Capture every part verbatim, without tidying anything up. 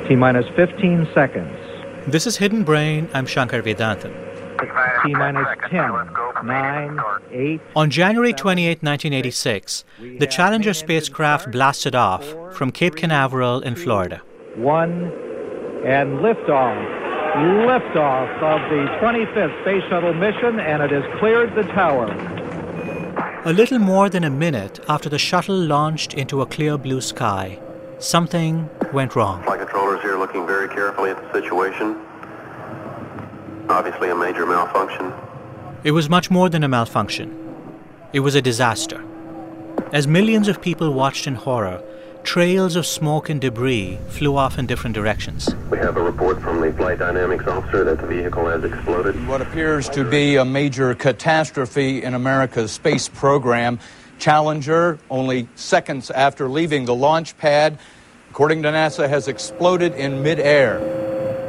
T-minus fifteen seconds. This is Hidden Brain. I'm Shankar Vedantam. T-minus ten, nine, eight... On January twenty-eighth, nineteen eighty-six, the Challenger spacecraft blasted off from Cape Canaveral in Florida. One, and liftoff. Liftoff of the twenty-fifth Space Shuttle mission, and it has cleared the tower. A little more than a minute after the shuttle launched into a clear blue sky, something went wrong. Flight controllers here looking very carefully at the situation. Obviously a major malfunction. It was much more than a malfunction. It was a disaster. As millions of people watched in horror, trails of smoke and debris flew off in different directions. We have a report from the flight dynamics officer that the vehicle has exploded. What appears to be a major catastrophe in America's space program. Challenger, only seconds after leaving the launch pad, according to NASA, has exploded in midair.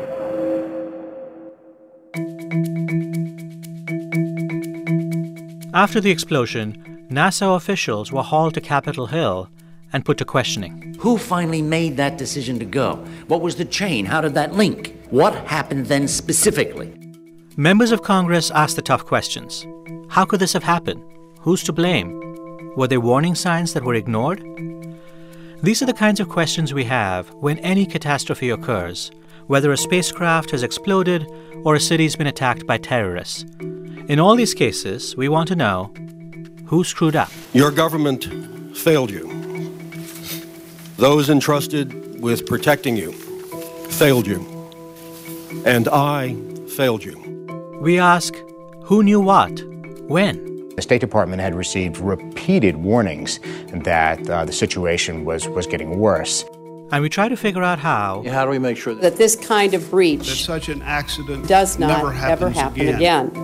After the explosion, NASA officials were hauled to Capitol Hill and put to questioning. Who finally made that decision to go? What was the chain? How did that link? What happened then specifically? Members of Congress asked the tough questions. How could this have happened? Who's to blame? Were there warning signs that were ignored? These are the kinds of questions we have when any catastrophe occurs, whether a spacecraft has exploded or a city's been attacked by terrorists. In all these cases, we want to know who screwed up. Your government failed you. Those entrusted with protecting you failed you. And I failed you. We ask, who knew what? When? The State Department had received repeated warnings that uh, the situation was, was getting worse. And we try to figure out how. How do we make sure that, that this kind of breach that such an accident does not never ever happen again. again?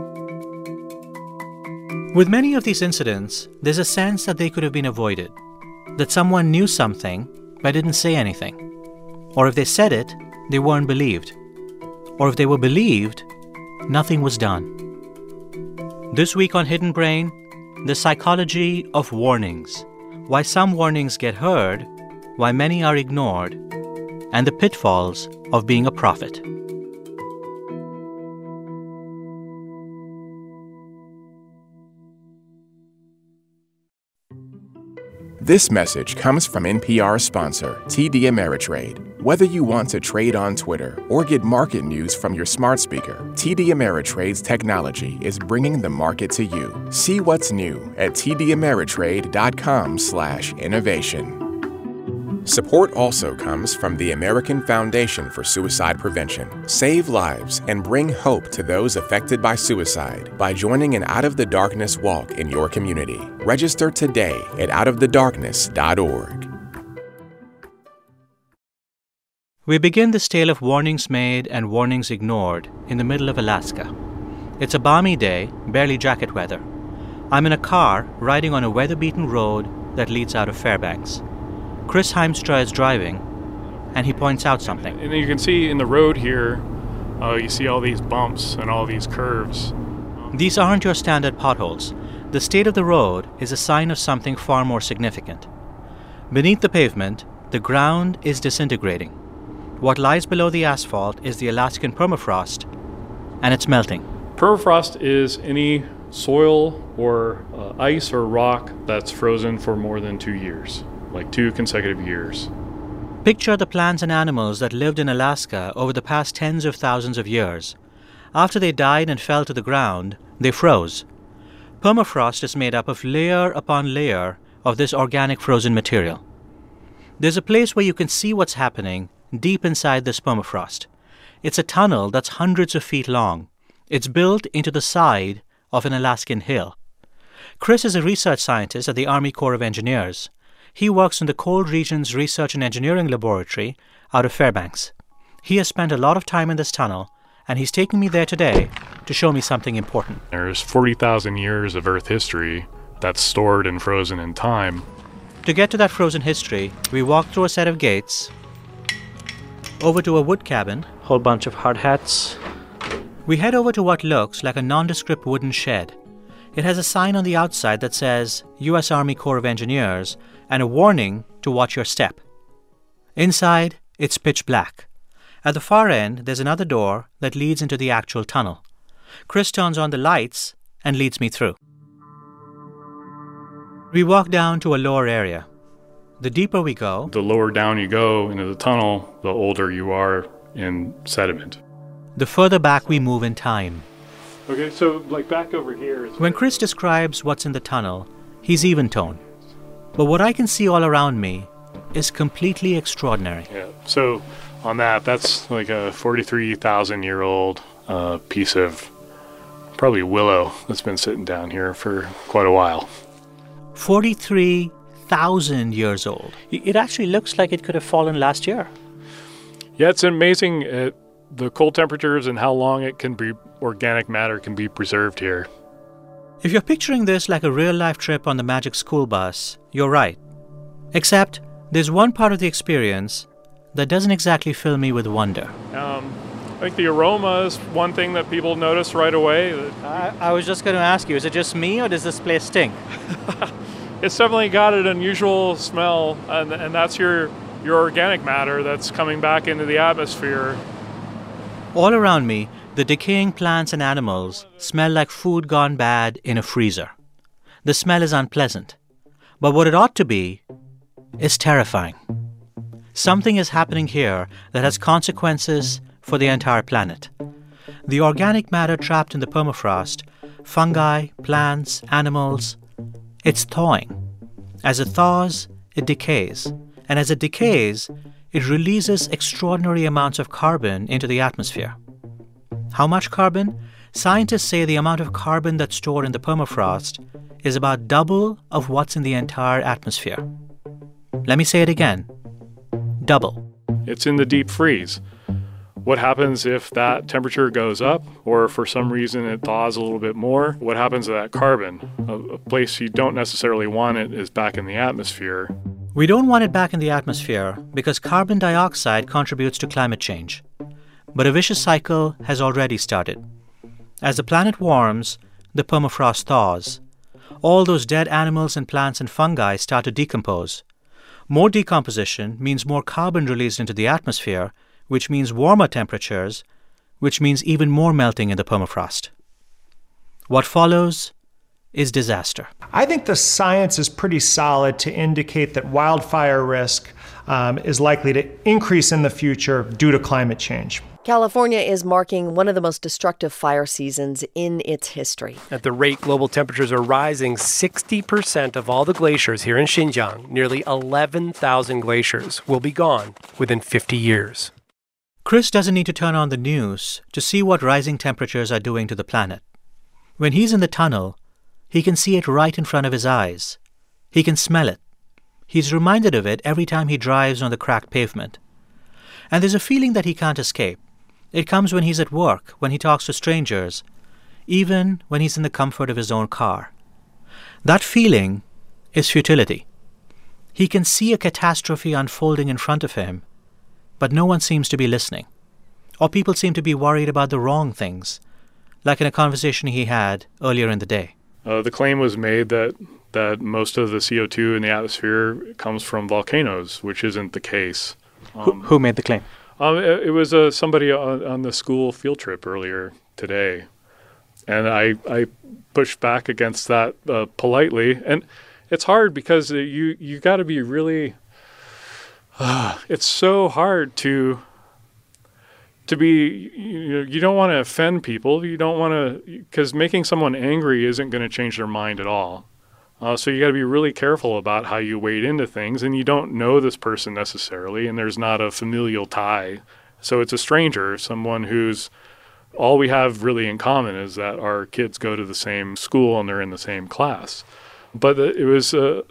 With many of these incidents, there's a sense that they could have been avoided, that someone knew something but didn't say anything. Or if they said it, they weren't believed. Or if they were believed, nothing was done. This week on Hidden Brain, the psychology of warnings, why some warnings get heard, why many are ignored, and the pitfalls of being a prophet. This message comes from N P R sponsor T D Ameritrade. Whether you want to trade on Twitter or get market news from your smart speaker, T D Ameritrade's technology is bringing the market to you. See what's new at tdameritrade.com slash innovation. Support also comes from the American Foundation for Suicide Prevention. Save lives and bring hope to those affected by suicide by joining an Out of the Darkness walk in your community. Register today at out of the darkness dot org. We begin this tale of warnings made and warnings ignored in the middle of Alaska. It's a balmy day, barely jacket weather. I'm in a car riding on a weather-beaten road that leads out of Fairbanks. Chris Heimstra is driving, and he points out something. And you can see in the road here, uh, you see all these bumps and all these curves. These aren't your standard potholes. The state of the road is a sign of something far more significant. Beneath the pavement, the ground is disintegrating. What lies below the asphalt is the Alaskan permafrost, and it's melting. Permafrost is any soil or uh, ice or rock that's frozen for more than two years. Like two consecutive years. Picture the plants and animals that lived in Alaska over the past tens of thousands of years. After they died and fell to the ground, they froze. Permafrost is made up of layer upon layer of this organic frozen material. There's a place where you can see what's happening deep inside this permafrost. It's a tunnel that's hundreds of feet long. It's built into the side of an Alaskan hill. Chris is a research scientist at the Army Corps of Engineers. He works in the Cold Regions Research and Engineering Laboratory out of Fairbanks. He has spent a lot of time in this tunnel, and he's taking me there today to show me something important. There's forty thousand years of Earth history that's stored and frozen in time. To get to that frozen history, we walk through a set of gates, over to a wood cabin, whole bunch of hard hats. We head over to what looks like a nondescript wooden shed. It has a sign on the outside that says U S Army Corps of Engineers and a warning to watch your step. Inside, it's pitch black. At the far end, there's another door that leads into the actual tunnel. Chris turns on the lights and leads me through. We walk down to a lower area. The deeper we go, the lower down you go into the tunnel, the older you are in sediment. The further back we move in time. Okay, so like back over here. Is when Chris describes what's in the tunnel, he's even-toned. But what I can see all around me is completely extraordinary. Yeah, so on that, that's like a forty-three thousand year old uh, piece of probably willow that's been sitting down here for quite a while. forty-three thousand years old. It actually looks like it could have fallen last year. Yeah, it's amazing at the cold temperatures and how long it can be, organic matter can be preserved here. If you're picturing this like a real-life trip on the Magic School Bus, you're right. Except there's one part of the experience that doesn't exactly fill me with wonder. Um, I think the aroma is one thing that people notice right away. I, I was just going to ask you, is it just me or does this place stink? It's definitely got an unusual smell, and, and that's your, your organic matter that's coming back into the atmosphere. All around me, the decaying plants and animals smell like food gone bad in a freezer. The smell is unpleasant. But what it ought to be is terrifying. Something is happening here that has consequences for the entire planet. The organic matter trapped in the permafrost, fungi, plants, animals, it's thawing. As it thaws, it decays. And as it decays, it releases extraordinary amounts of carbon into the atmosphere. How much carbon? Scientists say the amount of carbon that's stored in the permafrost is about double of what's in the entire atmosphere. Let me say it again. Double. It's in the deep freeze. What happens if that temperature goes up, or for some reason it thaws a little bit more? What happens to that carbon? A, a place you don't necessarily want it is back in the atmosphere. We don't want it back in the atmosphere because carbon dioxide contributes to climate change. But a vicious cycle has already started. As the planet warms, the permafrost thaws. All those dead animals and plants and fungi start to decompose. More decomposition means more carbon released into the atmosphere, which means warmer temperatures, which means even more melting in the permafrost. What follows is disaster. I think the science is pretty solid to indicate that wildfire risk um, is likely to increase in the future due to climate change. California is marking one of the most destructive fire seasons in its history. At the rate global temperatures are rising, sixty percent of all the glaciers here in Xinjiang, nearly eleven thousand glaciers, will be gone within fifty years. Chris doesn't need to turn on the news to see what rising temperatures are doing to the planet. When he's in the tunnel, he can see it right in front of his eyes. He can smell it. He's reminded of it every time he drives on the cracked pavement. And there's a feeling that he can't escape. It comes when he's at work, when he talks to strangers, even when he's in the comfort of his own car. That feeling is futility. He can see a catastrophe unfolding in front of him, but no one seems to be listening. Or people seem to be worried about the wrong things, like in a conversation he had earlier in the day. Uh, the claim was made that, that most of the C O two in the atmosphere comes from volcanoes, which isn't the case. Um, who, who made the claim? Um, it, it was uh, somebody on, on the school field trip earlier today. And I, I pushed back against that uh, politely. And it's hard because you, you got to be really... Uh, it's so hard to... To be, you know, you don't want to offend people. You don't want to, because making someone angry isn't going to change their mind at all. Uh, so you got to be really careful about how you wade into things, and you don't know this person necessarily, and there's not a familial tie. So it's a stranger, someone who's, all we have really in common is that our kids go to the same school and they're in the same class. But it was a,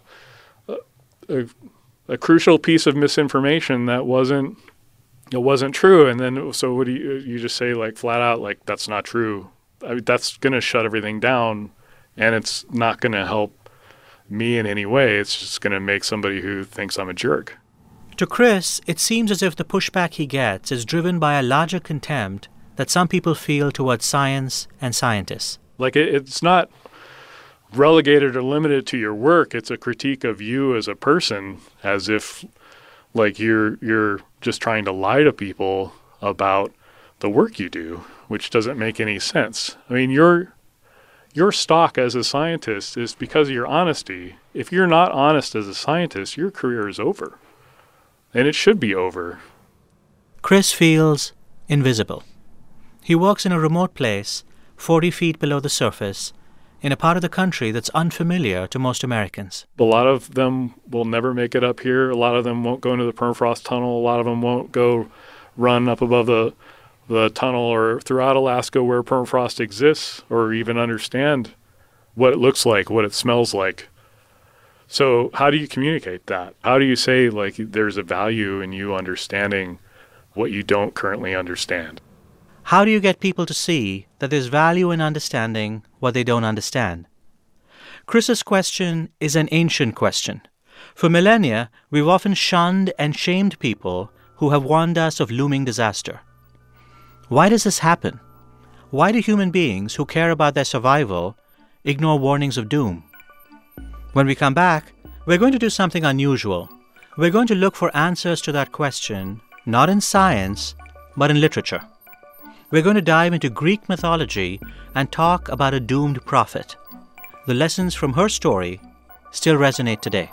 a, a crucial piece of misinformation that wasn't, it wasn't true. And then, so what do you, you just say like flat out, like, that's not true. I mean, that's going to shut everything down, and it's not going to help me in any way. It's just going to make somebody who thinks I'm a jerk. To Chris, it seems as if the pushback he gets is driven by a larger contempt that some people feel towards science and scientists. Like it, it's not relegated or limited to your work. It's a critique of you as a person, as if like you're you're just trying to lie to people about the work you do, which doesn't make any sense. I mean, your your stock as a scientist is because of your honesty. If you're not honest as a scientist, your career is over. And it should be over. Chris feels invisible. He works in a remote place, forty feet below the surface, in a part of the country that's unfamiliar to most Americans. A lot of them will never make it up here. A lot of them won't go into the permafrost tunnel. A lot of them won't go run up above the the tunnel or throughout Alaska where permafrost exists, or even understand what it looks like, what it smells like. So how do you communicate that? How do you say, like, there's a value in you understanding what you don't currently understand? How do you get people to see that there's value in understanding what they don't understand? Chris's question is an ancient question. For millennia, we've often shunned and shamed people who have warned us of looming disaster. Why does this happen? Why do human beings who care about their survival ignore warnings of doom? When we come back, we're going to do something unusual. We're going to look for answers to that question, not in science, but in literature. We're going to dive into Greek mythology and talk about a doomed prophet. The lessons from her story still resonate today.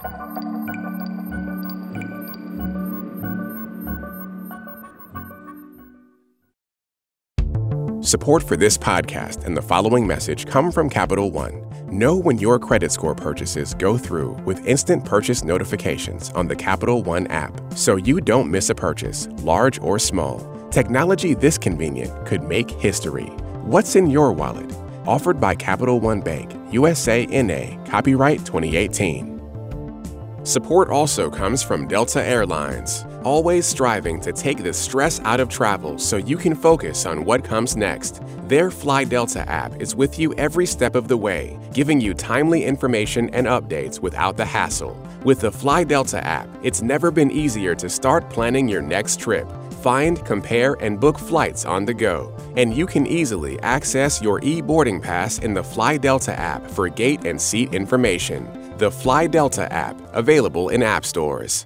Support for this podcast and the following message come from Capital One. Know when your credit score purchases go through with instant purchase notifications on the Capital One app, so you don't miss a purchase, large or small. Technology this convenient could make history. What's in your wallet? Offered by Capital One Bank, U S A N A, copyright twenty eighteen. Support also comes from Delta Airlines, always striving to take the stress out of travel so you can focus on what comes next. Their Fly Delta app is with you every step of the way, giving you timely information and updates without the hassle. With the Fly Delta app, it's never been easier to start planning your next trip. Find, compare, and book flights on the go. And you can easily access your e-boarding pass in the Fly Delta app for gate and seat information. The Fly Delta app, available in app stores.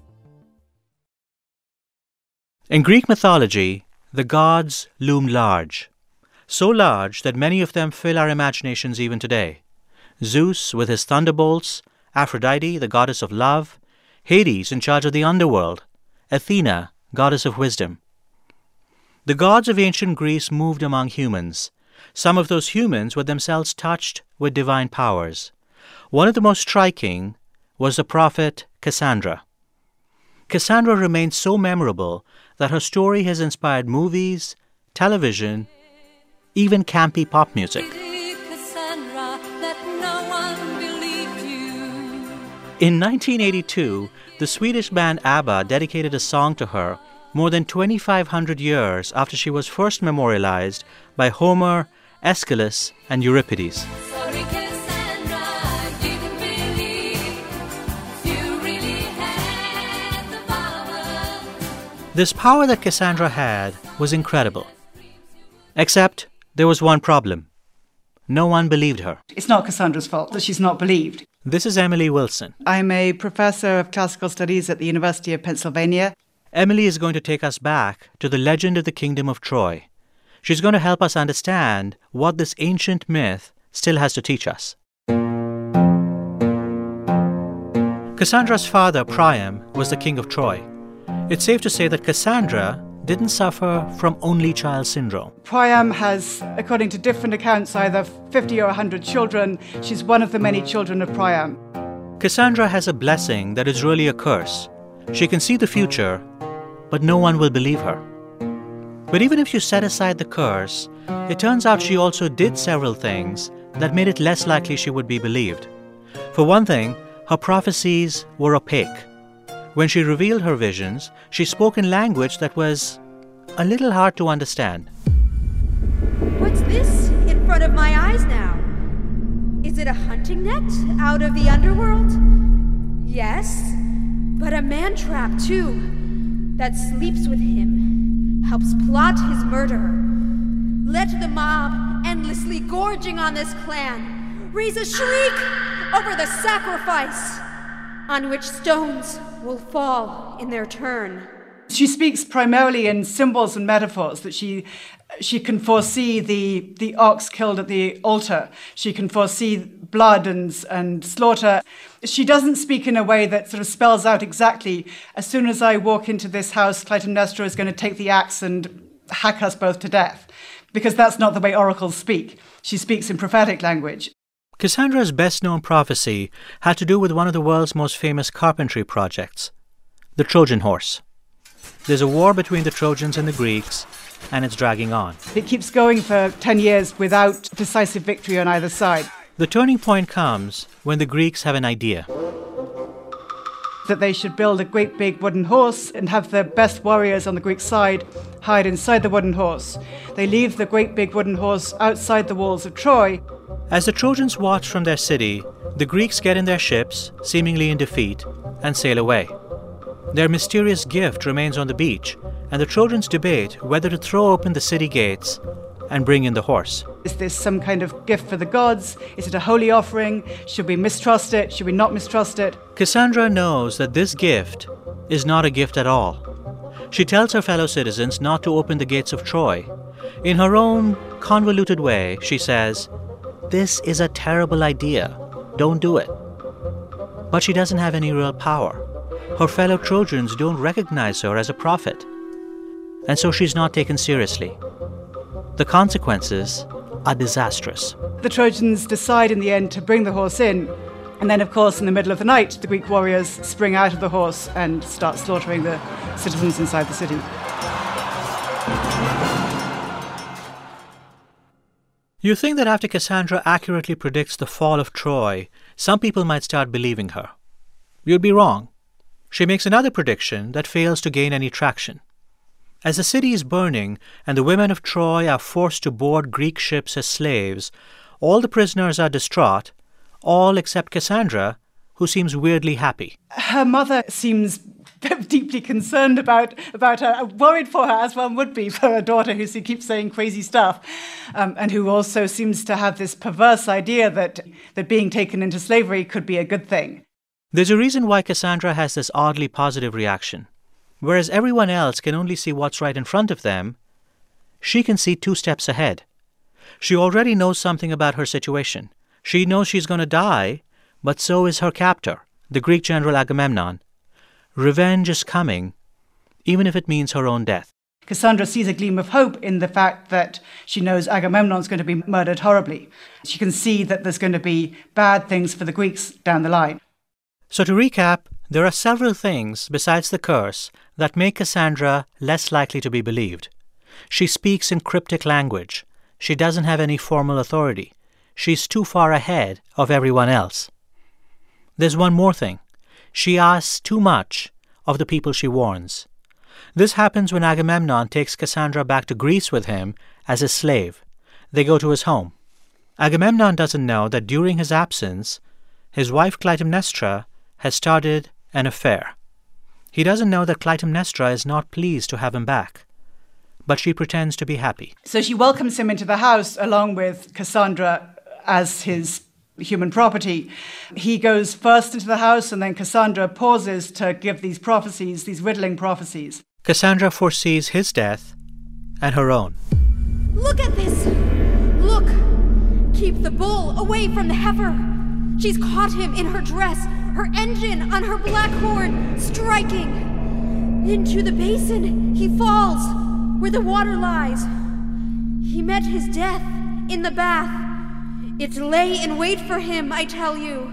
In Greek mythology, the gods loomed large. So large that many of them fill our imaginations even today. Zeus with his thunderbolts, Aphrodite, the goddess of love, Hades in charge of the underworld, Athena, goddess of wisdom. The gods of ancient Greece moved among humans. Some of those humans were themselves touched with divine powers. One of the most striking was the prophet Cassandra. Cassandra remains so memorable that her story has inspired movies, television, even campy pop music. In nineteen eighty-two, the Swedish band ABBA dedicated a song to her more than twenty-five hundred years after she was first memorialized by Homer, Aeschylus, and Euripides. This power that Cassandra had was incredible. Except there was one problem. No one believed her. It's not Cassandra's fault that she's not believed. This is Emily Wilson. I'm a professor of classical studies at the University of Pennsylvania. Emily is going to take us back to the legend of the Kingdom of Troy. She's going to help us understand what this ancient myth still has to teach us. Cassandra's father, Priam, was the king of Troy. It's safe to say that Cassandra didn't suffer from only child syndrome. Priam has, according to different accounts, either fifty or one hundred children. She's one of the many children of Priam. Cassandra has a blessing that is really a curse. She can see the future, but no one will believe her. But even if you set aside the curse, it turns out she also did several things that made it less likely she would be believed. For one thing, her prophecies were opaque. When she revealed her visions, she spoke in language that was a little hard to understand. What's this in front of my eyes now? Is it a hunting net out of the underworld? Yes, but a man-trap too, that sleeps with him, helps plot his murder. Let the mob, endlessly gorging on this clan, raise a shriek over the sacrifice, on which stones will fall in their turn. She speaks primarily in symbols and metaphors, that she she can foresee the, the ox killed at the altar. She can foresee blood and, and slaughter. She doesn't speak in a way that sort of spells out exactly, as soon as I walk into this house, Clytemnestra is going to take the axe and hack us both to death, because that's not the way oracles speak. She speaks in prophetic language. Cassandra's best-known prophecy had to do with one of the world's most famous carpentry projects, the Trojan horse. There's a war between the Trojans and the Greeks, and it's dragging on. It keeps going for ten years without decisive victory on either side. The turning point comes when the Greeks have an idea. That they should build a great big wooden horse and have the best warriors on the Greek side hide inside the wooden horse. They leave the great big wooden horse outside the walls of Troy. As the Trojans watch from their city, the Greeks get in their ships, seemingly in defeat, and sail away. Their mysterious gift remains on the beach, and the Trojans debate whether to throw open the city gates and bring in the horse. Is this some kind of gift for the gods? Is it a holy offering? Should we mistrust it? Should we not mistrust it? Cassandra knows that this gift is not a gift at all. She tells her fellow citizens not to open the gates of Troy. In her own convoluted way, she says, "This is a terrible idea. Don't do it." But she doesn't have any real power. Her fellow Trojans don't recognize her as a prophet. And so she's not taken seriously. The consequences are disastrous. The Trojans decide in the end to bring the horse in. And then, of course, in the middle of the night, the Greek warriors spring out of the horse and start slaughtering the citizens inside the city. You think that after Cassandra accurately predicts the fall of Troy, some people might start believing her. You'd be wrong. She makes another prediction that fails to gain any traction. As the city is burning and the women of Troy are forced to board Greek ships as slaves, all the prisoners are distraught, all except Cassandra, who seems weirdly happy. Her mother seems deeply concerned about, about her, worried for her, as one would be for a daughter who keeps saying crazy stuff, um, and who also seems to have this perverse idea that, that being taken into slavery could be a good thing. There's a reason why Cassandra has this oddly positive reaction. Whereas everyone else can only see what's right in front of them, she can see two steps ahead. She already knows something about her situation. She knows she's going to die, but so is her captor, the Greek general Agamemnon. Revenge is coming, even if it means her own death. Cassandra sees a gleam of hope in the fact that she knows Agamemnon's going to be murdered horribly. She can see that there's going to be bad things for the Greeks down the line. So to recap, there are several things besides the curse that make Cassandra less likely to be believed. She speaks in cryptic language. She doesn't have any formal authority. She's too far ahead of everyone else. There's one more thing. She asks too much of the people she warns. This happens when Agamemnon takes Cassandra back to Greece with him as his slave. They go to his home. Agamemnon doesn't know that during his absence, his wife Clytemnestra has started an affair. He doesn't know that Clytemnestra is not pleased to have him back, but she pretends to be happy. So she welcomes him into the house along with Cassandra as his human property. He goes first into the house, and then Cassandra pauses to give these prophecies, these riddling prophecies. Cassandra foresees his death and her own. Look at this! Look! Keep the bull away from the heifer! She's caught him in her dress, her engine on her black horn, striking. Into the basin he falls, where the water lies. He met his death in the bath. It lay in wait for him, I tell you.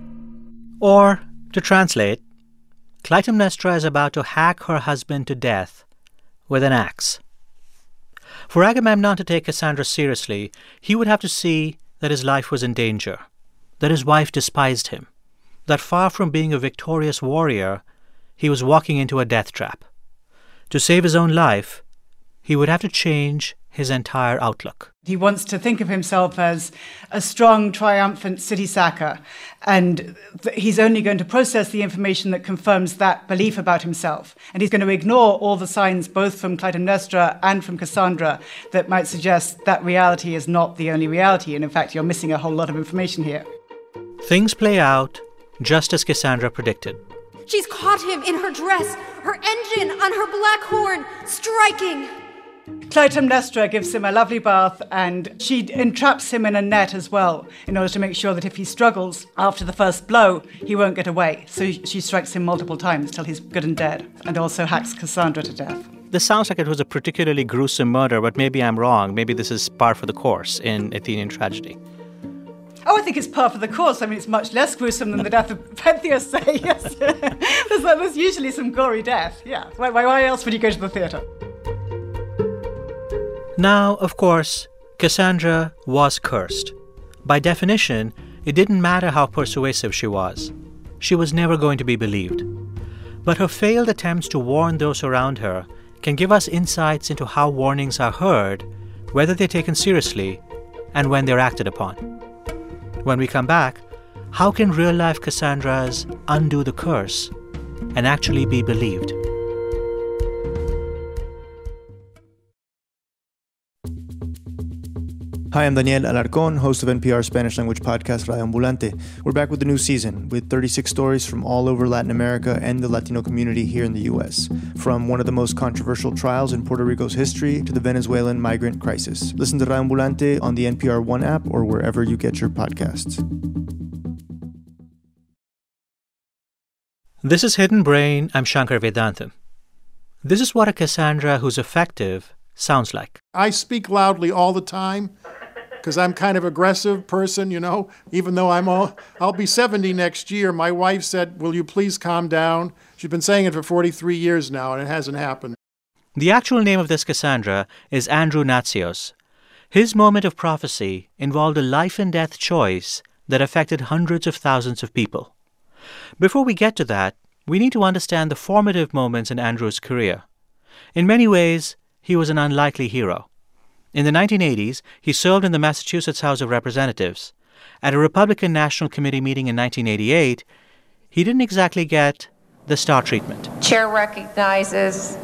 Or, to translate, Clytemnestra is about to hack her husband to death with an axe. For Agamemnon to take Cassandra seriously, he would have to see that his life was in danger, that his wife despised him, that far from being a victorious warrior, he was walking into a death trap. To save his own life, he would have to change his entire outlook. He wants to think of himself as a strong, triumphant city sacker, and th- he's only going to process the information that confirms that belief about himself. And he's going to ignore all the signs, both from Clytemnestra and from Cassandra, that might suggest that reality is not the only reality, and in fact, you're missing a whole lot of information here. Things play out just as Cassandra predicted. She's caught him in her dress, her engine on her black horn, striking. Clytemnestra gives him a lovely bath, and she entraps him in a net as well, in order to make sure that if he struggles after the first blow, he won't get away. So she strikes him multiple times till he's good and dead, and also hacks Cassandra to death. This sounds like it was a particularly gruesome murder, but maybe I'm wrong. Maybe this is par for the course in Athenian tragedy. Oh, I think it's par for the course. I mean, it's much less gruesome than the death of Pentheus, say, yes. there's, there's usually some gory death, yeah. Why, why else would you go to the theatre? Now, of course, Cassandra was cursed. By definition, it didn't matter how persuasive she was. She was never going to be believed. But her failed attempts to warn those around her can give us insights into how warnings are heard, whether they're taken seriously, and when they're acted upon. When we come back, how can real-life Cassandras undo the curse and actually be believed? Hi, I'm Daniel Alarcón, host of N P R's Spanish-language podcast Radio Ambulante. We're back with a new season, with thirty-six stories from all over Latin America and the Latino community here in the U S, from one of the most controversial trials in Puerto Rico's history to the Venezuelan migrant crisis. Listen to Radio Ambulante on the N P R One app or wherever you get your podcasts. This is Hidden Brain. I'm Shankar Vedantam. This is what a Cassandra who's effective sounds like. I speak loudly all the time, because I'm kind of aggressive person, you know, even though I'm all, I'll be seventy next year. My wife said, will you please calm down? She's been saying it for forty-three years now, and it hasn't happened. The actual name of this Cassandra is Andrew Natsios. His moment of prophecy involved a life and death choice that affected hundreds of thousands of people. Before we get to that, we need to understand the formative moments in Andrew's career. In many ways, he was an unlikely hero. In the nineteen eighties, he served in the Massachusetts House of Representatives. At a Republican National Committee meeting in nineteen eighty-eight, he didn't exactly get the star treatment. Chair recognizes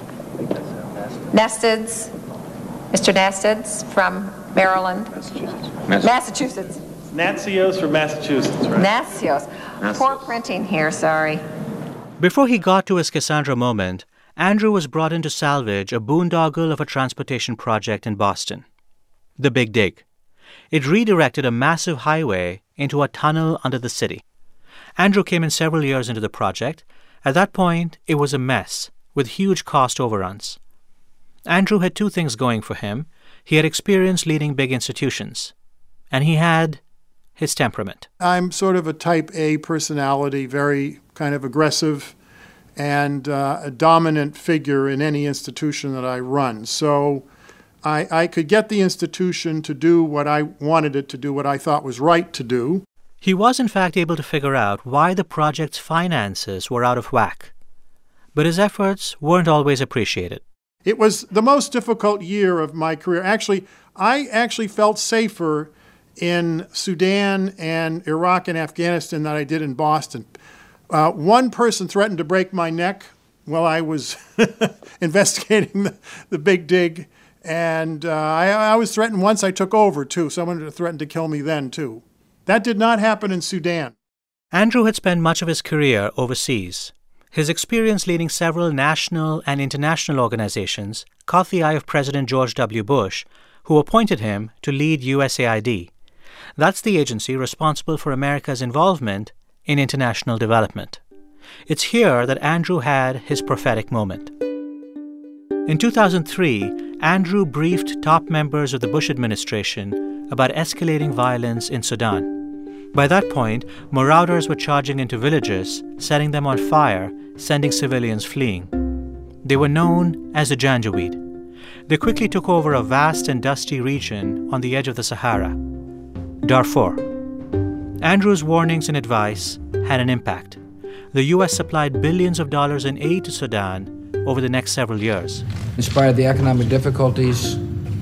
Nestids, Mister Nestids from Maryland. Massachusetts. Massachusetts. Natsios from Massachusetts, right? Natsios. Natsios. Poor printing here, sorry. Before he got to his Cassandra moment, Andrew was brought in to salvage a boondoggle of a transportation project in Boston, the Big Dig. It redirected a massive highway into a tunnel under the city. Andrew came in several years into the project. At that point, it was a mess, with huge cost overruns. Andrew had two things going for him. He had experience leading big institutions, and he had his temperament. I'm sort of a type A personality, very kind of aggressive, and uh, a dominant figure in any institution that I run. So I, I could get the institution to do what I wanted it to do, what I thought was right to do. He was, in fact, able to figure out why the project's finances were out of whack. But his efforts weren't always appreciated. It was the most difficult year of my career. Actually, I actually felt safer in Sudan and Iraq and Afghanistan than I did in Boston. Uh, one person threatened to break my neck while I was investigating the, the Big Dig. And uh, I, I was threatened once I took over, too. Someone threatened to kill me then, too. That did not happen in Sudan. Andrew had spent much of his career overseas. His experience leading several national and international organizations caught the eye of President George W. Bush, who appointed him to lead U S A I D. That's the agency responsible for America's involvement in international development. It's here that Andrew had his prophetic moment. In two thousand three, Andrew briefed top members of the Bush administration about escalating violence in Sudan. By that point, marauders were charging into villages, setting them on fire, sending civilians fleeing. They were known as the Janjaweed. They quickly took over a vast and dusty region on the edge of the Sahara, Darfur. Andrew's warnings and advice had an impact. The U S supplied billions of dollars in aid to Sudan over the next several years. In spite of the economic difficulties,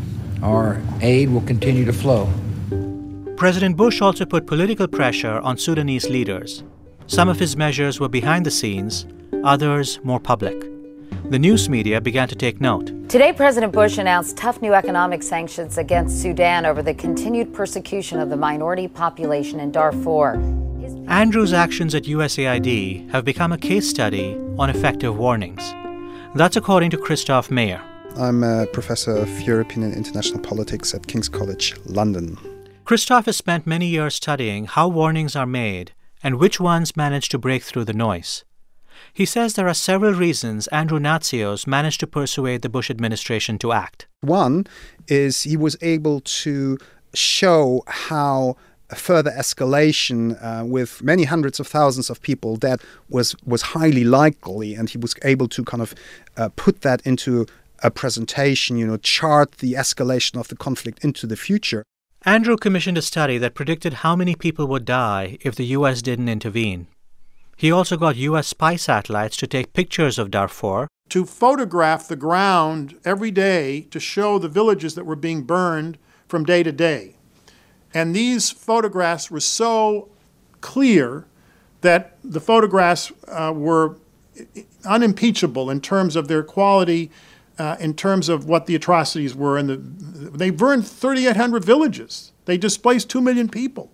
our aid will continue to flow. President Bush also put political pressure on Sudanese leaders. Some of his measures were behind the scenes, others more public. The news media began to take note. Today, President Bush announced tough new economic sanctions against Sudan over the continued persecution of the minority population in Darfur. Andrew's actions at U S A I D have become a case study on effective warnings. That's according to Christoph Meyer. I'm a professor of European and International Politics at King's College London. Christoph has spent many years studying how warnings are made and which ones manage to break through the noise. He says there are several reasons Andrew Natsios managed to persuade the Bush administration to act. One is he was able to show how a further escalation uh, with many hundreds of thousands of people dead was, was highly likely, and he was able to kind of uh, put that into a presentation, you know, chart the escalation of the conflict into the future. Andrew commissioned a study that predicted how many people would die if the U S didn't intervene. He also got U S spy satellites to take pictures of Darfur, to photograph the ground every day to show the villages that were being burned from day to day. And these photographs were so clear that the photographs uh, were unimpeachable in terms of their quality, uh, in terms of what the atrocities were. And the, they burned thirty-eight hundred villages. They displaced two million people.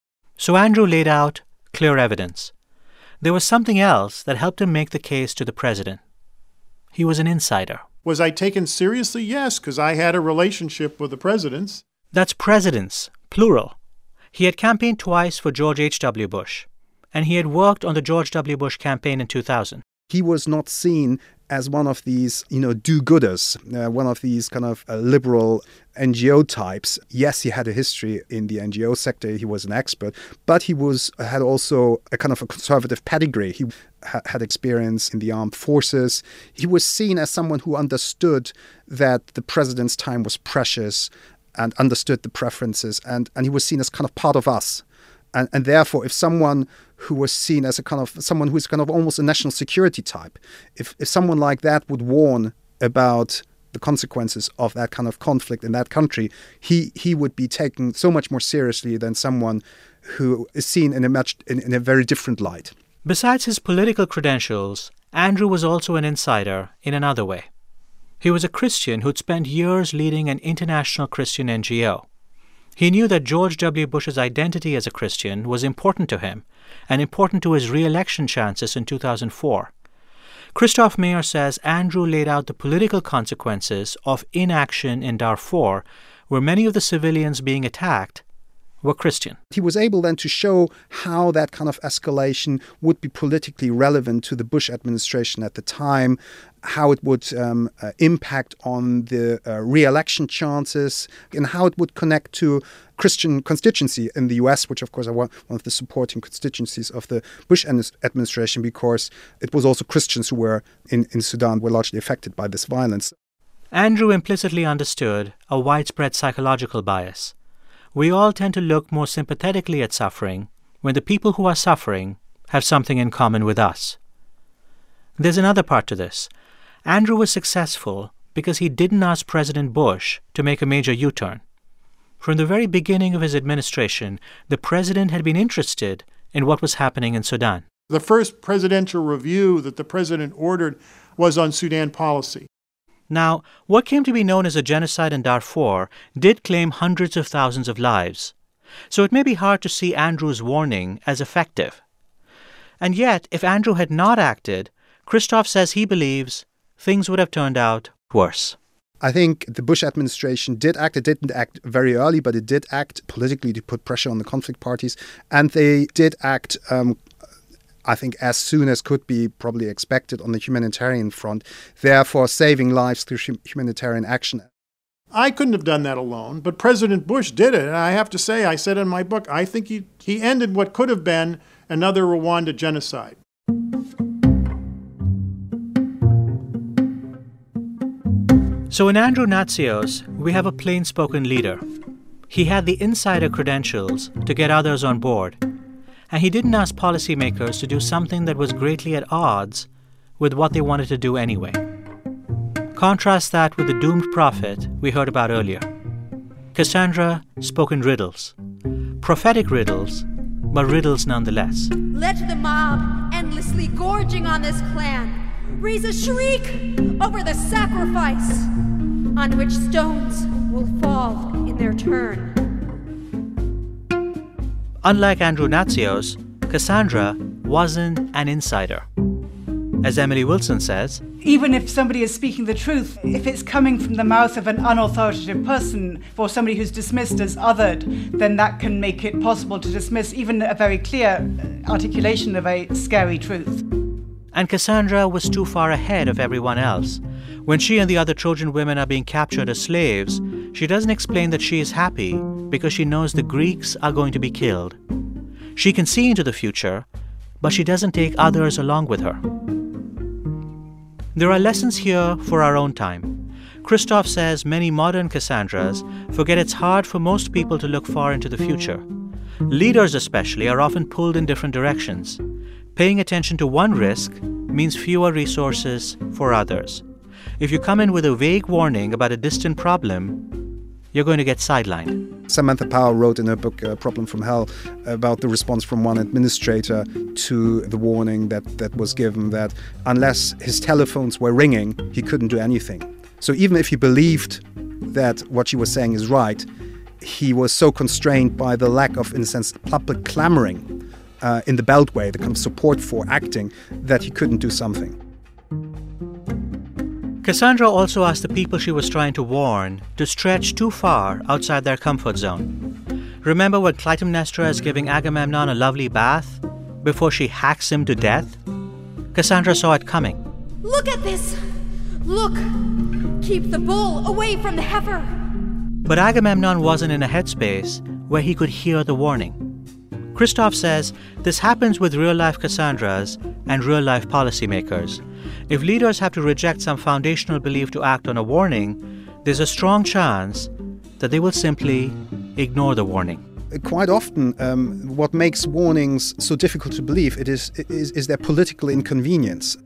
So Andrew laid out clear evidence. There was something else that helped him make the case to the president. He was an insider. Was I taken seriously? Yes, because I had a relationship with the presidents. That's presidents, plural. He had campaigned twice for George H W. Bush, and he had worked on the George W. Bush campaign in two thousand. He was not seen as one of these, you know, do-gooders, uh, one of these kind of uh, liberal N G O types. Yes, he had a history in the N G O sector. He was an expert, but he was had also a kind of a conservative pedigree. He ha- had experience in the armed forces. He was seen as someone who understood that the president's time was precious and understood the preferences, and, and he was seen as kind of part of us. And, and therefore, if someone who was seen as a kind of someone who is kind of almost a national security type, if, if someone like that would warn about the consequences of that kind of conflict in that country, he he would be taken so much more seriously than someone who is seen in a much in, in a very different light. Besides his political credentials, Andrew was also an insider in another way. He was a Christian who'd spent years leading an international Christian N G O. He knew that George W. Bush's identity as a Christian was important to him and important to his re-election chances in two thousand four. Christoph Meyer says Andrew laid out the political consequences of inaction in Darfur, where many of the civilians being attacked were Christian. He was able then to show how that kind of escalation would be politically relevant to the Bush administration at the time, how it would um, uh, impact on the uh, re-election chances, and how it would connect to Christian constituency in the U S, which of course are one of the supporting constituencies of the Bush administration, because it was also Christians who were in, in Sudan were largely affected by this violence. Andrew implicitly understood a widespread psychological bias. We all tend to look more sympathetically at suffering when the people who are suffering have something in common with us. There's another part to this. Andrew was successful because he didn't ask President Bush to make a major U-turn. From the very beginning of his administration, the president had been interested in what was happening in Sudan. The first presidential review that the president ordered was on Sudan policy. Now, what came to be known as a genocide in Darfur did claim hundreds of thousands of lives, so it may be hard to see Andrew's warning as effective. And yet, if Andrew had not acted, Christoph says he believes things would have turned out worse. I think the Bush administration did act. It didn't act very early, but it did act politically to put pressure on the conflict parties. And they did act, um, I think, as soon as could be probably expected on the humanitarian front, therefore saving lives through humanitarian action. I couldn't have done that alone, but President Bush did it. And I have to say, I said in my book, I think he, he ended what could have been another Rwanda genocide. So in Andrew Natsios, we have a plain-spoken leader. He had the insider credentials to get others on board, and he didn't ask policymakers to do something that was greatly at odds with what they wanted to do anyway. Contrast that with the doomed prophet we heard about earlier. Cassandra spoke in riddles. Prophetic riddles, but riddles nonetheless. Let the mob, endlessly gorging on this clan, raise a shriek over the sacrifice, on which stones will fall in their turn. Unlike Andrew Natsios, Cassandra wasn't an insider. As Emily Wilson says, even if somebody is speaking the truth, if it's coming from the mouth of an unauthoritative person or somebody who's dismissed as othered, then that can make it possible to dismiss even a very clear articulation of a scary truth. And Cassandra was too far ahead of everyone else. When she and the other Trojan women are being captured as slaves, she doesn't explain that she is happy because she knows the Greeks are going to be killed. She can see into the future, but she doesn't take others along with her. There are lessons here for our own time. Christoph says many modern Cassandras forget it's hard for most people to look far into the future. Leaders especially are often pulled in different directions. Paying attention to one risk means fewer resources for others. If you come in with a vague warning about a distant problem, you're going to get sidelined. Samantha Power wrote in her book, uh, Problem from Hell, about the response from one administrator to the warning that, that was given that unless his telephones were ringing, he couldn't do anything. So even if he believed that what she was saying is right, he was so constrained by the lack of, in a sense, public clamoring uh, in the Beltway, the kind of support for acting, that he couldn't do something. Cassandra also asked the people she was trying to warn to stretch too far outside their comfort zone. Remember when Clytemnestra is giving Agamemnon a lovely bath before she hacks him to death? Cassandra saw it coming. Look at this! Look! Keep the bull away from the heifer! But Agamemnon wasn't in a headspace where he could hear the warning. Christoph says this happens with real-life Cassandras and real-life policymakers. If leaders have to reject some foundational belief to act on a warning, there's a strong chance that they will simply ignore the warning. Quite often, um, what makes warnings so difficult to believe it is, is, is their political inconvenience.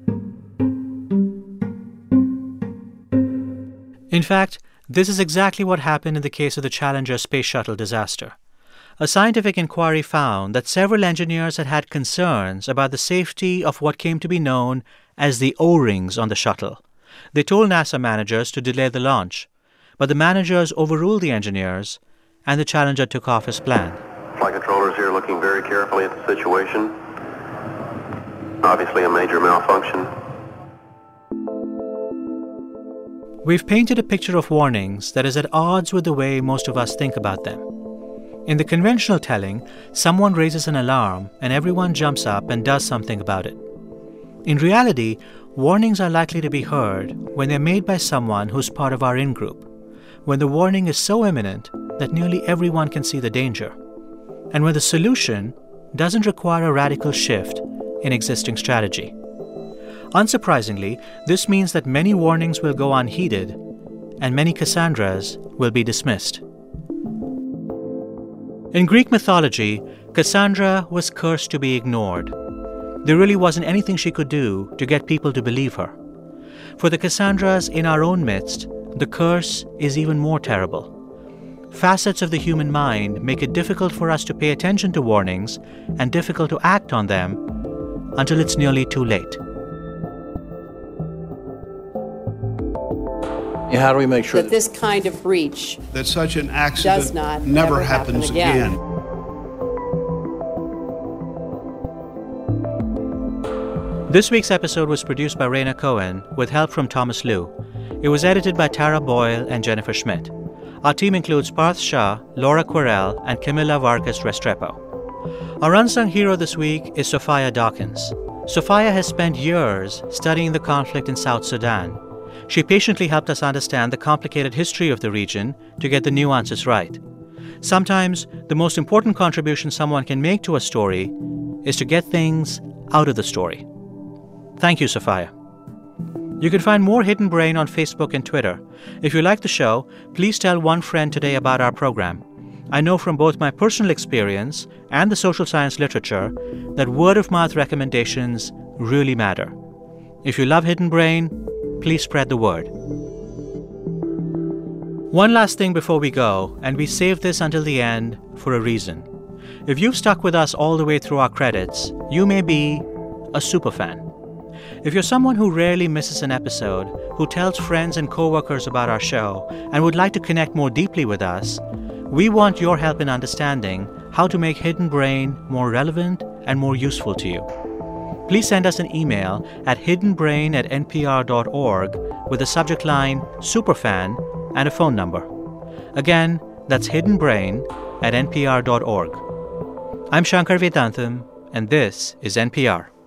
In fact, this is exactly what happened in the case of the Challenger space shuttle disaster. A scientific inquiry found that several engineers had had concerns about the safety of what came to be known as the O-rings on the shuttle. They told NASA managers to delay the launch, but the managers overruled the engineers, and the Challenger took off as planned. Flight controllers here looking very carefully at the situation. Obviously a major malfunction. We've painted a picture of warnings that is at odds with the way most of us think about them. In the conventional telling, someone raises an alarm and everyone jumps up and does something about it. In reality, warnings are likely to be heard when they're made by someone who's part of our in-group, when the warning is so imminent that nearly everyone can see the danger, and when the solution doesn't require a radical shift in existing strategy. Unsurprisingly, this means that many warnings will go unheeded and many Cassandras will be dismissed. In Greek mythology, Cassandra was cursed to be ignored. There really wasn't anything she could do to get people to believe her. For the Cassandras in our own midst, the curse is even more terrible. Facets of the human mind make it difficult for us to pay attention to warnings and difficult to act on them until it's nearly too late. How do we make sure that this kind of breach that such an accident does not never ever happens happen again? again? This week's episode was produced by Raina Cohen with help from Thomas Liu. It was edited by Tara Boyle and Jennifer Schmidt. Our team includes Parth Shah, Laura Quirrell, and Camilla Vargas Restrepo. Our unsung hero this week is Sophia Dawkins. Sophia has spent years studying the conflict in South Sudan. She patiently helped us understand the complicated history of the region to get the nuances right. Sometimes, the most important contribution someone can make to a story is to get things out of the story. Thank you, Sophia. You can find more Hidden Brain on Facebook and Twitter. If you like the show, please tell one friend today about our program. I know from both my personal experience and the social science literature that word-of-mouth recommendations really matter. If you love Hidden Brain, please spread the word. One last thing before we go, and we saved this until the end for a reason. If you've stuck with us all the way through our credits, you may be a superfan. If you're someone who rarely misses an episode, who tells friends and coworkers about our show, and would like to connect more deeply with us, we want your help in understanding how to make Hidden Brain more relevant and more useful to you. Please send us an email at hiddenbrain at npr dot org with the subject line Superfan and a phone number. Again, that's hiddenbrain at npr dot org. I'm Shankar Vedantam, and this is N P R.